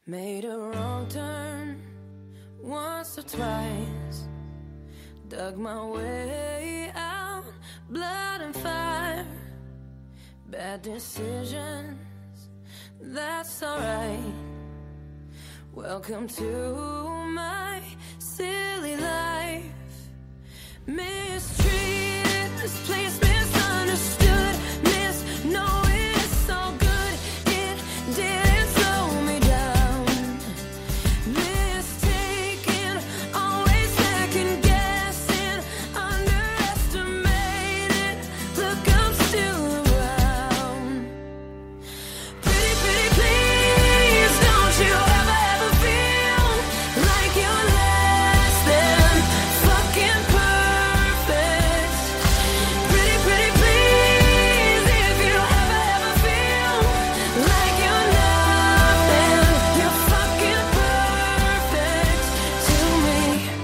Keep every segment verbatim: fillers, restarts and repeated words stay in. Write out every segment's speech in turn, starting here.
Made a wrong turn once or twice, dug my way out, blood and fire, bad decisions, that's alright. Welcome to my silly life. Mistreated, misplaced, misunderstood, miss, no, it's all good, it didn't slow me down. Mistaken, always second guessing, underestimated, look, I'm still around. Pretty, pretty, please, don't you ever, ever feel like you're less than fucking perfect. Pretty, pretty, please, if you ever, ever feel like you're nothing, you're fucking perfect to me.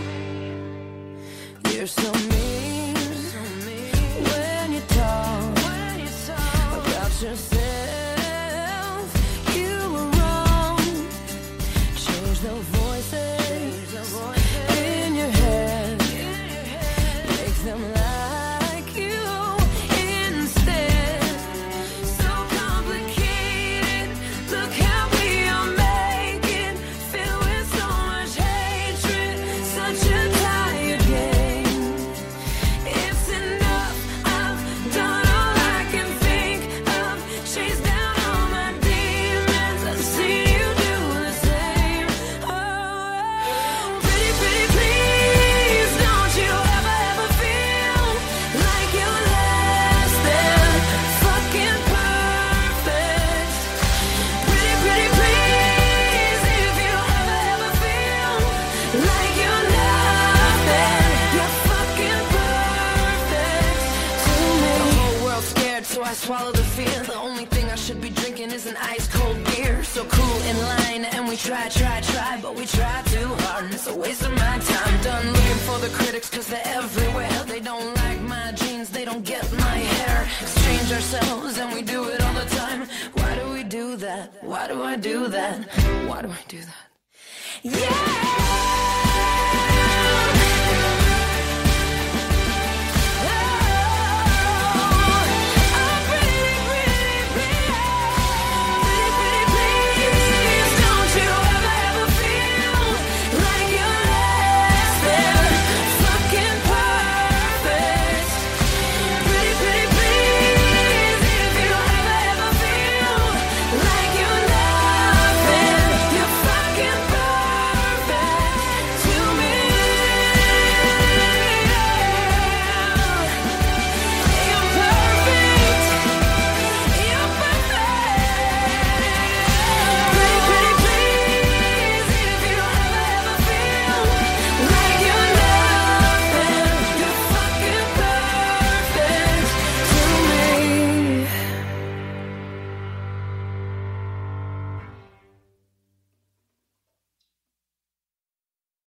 You're so mean, when you talk about yourself, you were wrong. Change the voices in your head, make them like you instead. So complicated, look how we are making, filled with so much hatred, such a tired game. It's enough, I've done all I can think of, chased down all my demons, I've seen you do the same. Oh, pretty, pretty, please, don't you ever, ever feel like you're less than fucking perfect. Pretty, pretty, please, if you ever, ever feel like you're nothing, you're fucking perfect to me. The whole world's scared, so I swallow the fear. The only thing I should be drinking is an ice cold beer. So cool in line, and we try, try, try, but we try too hard, and it's a waste of my time. Done looking for the critics, cause they're everywhere. They don't like my jeans, they don't get my hair. Exchange ourselves, and we do it all the time. Why do we do that? Why do I do that? Why do I do that? Yeah!